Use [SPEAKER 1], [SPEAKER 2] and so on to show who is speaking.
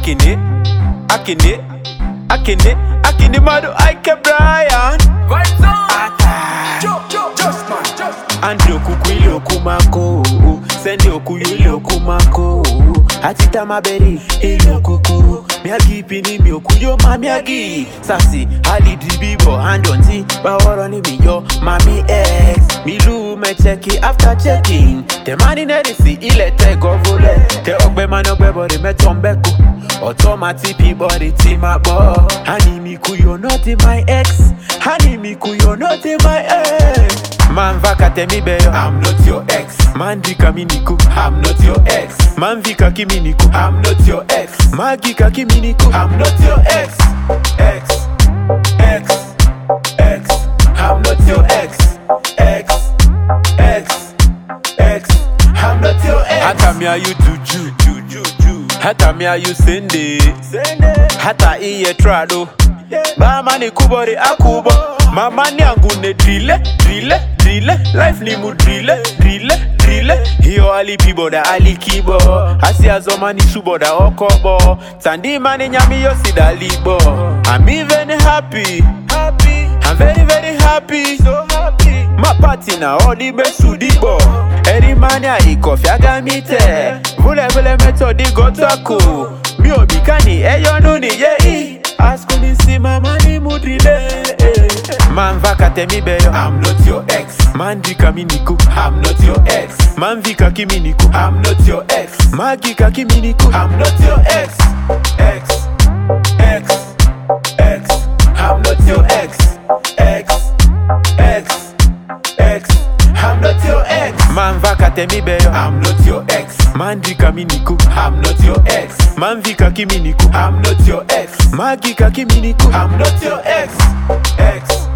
[SPEAKER 1] Akini Madu Ike Brian.
[SPEAKER 2] Vibes on. Just man.
[SPEAKER 1] Andi okukwili okumako, sendi okuyuli okumako. Atita maberi ili okuku, miagi pini mi okuyo mamiagi. Sasi halidi bibo handonzi, baworo ni miyo mami ex. Milu me cheki after checking. Te mani nerisi ile te govole. Te ogbe mani ogbe bori me tombeku. Automatic body team up. Honey miku you're not my ex. Honey miku you're not my ex. Man vaka temi beyo,
[SPEAKER 2] I'm not your ex.
[SPEAKER 1] man vika miniku,
[SPEAKER 2] I'm not your ex.
[SPEAKER 1] man vika kiminiku,
[SPEAKER 2] I'm not your ex.
[SPEAKER 1] magika kiminiku,
[SPEAKER 2] I'm not your ex. Ex. I'm not your ex. Ex. I'm not your ex.
[SPEAKER 1] hata mi ayu juju, hata mi ayu sende, hata iye trado, mama ni kubori akubo, mama ni angu ne drille, life ni mu drille, hiyo alipibo da alikibo, asi azoma ni subo da okobo, tandi mani nyami yo sidalibo, I'm even happy, I'm very happy, so happy, my party na odi besudibo, eri mania ikofi agamite, vule meto di gotaku, mi obikani eyonu ni yei, askuni si mama ni mudrile, man vaka temi beyo,
[SPEAKER 2] I'm not your ex.
[SPEAKER 1] man vika miniku,
[SPEAKER 2] I'm not your ex.
[SPEAKER 1] man vika kiminiku,
[SPEAKER 2] I'm not your ex.
[SPEAKER 1] magika kiminiku,
[SPEAKER 2] I'm not your ex. Ex. I'm not your ex. Ex. I'm not your ex.
[SPEAKER 1] man vaka temi beyo,
[SPEAKER 2] I'm not your ex.
[SPEAKER 1] man vika miniku,
[SPEAKER 2] I'm not your ex.
[SPEAKER 1] man vika kiminiku,
[SPEAKER 2] I'm not your ex.
[SPEAKER 1] magika kiminiku,
[SPEAKER 2] I'm not your ex.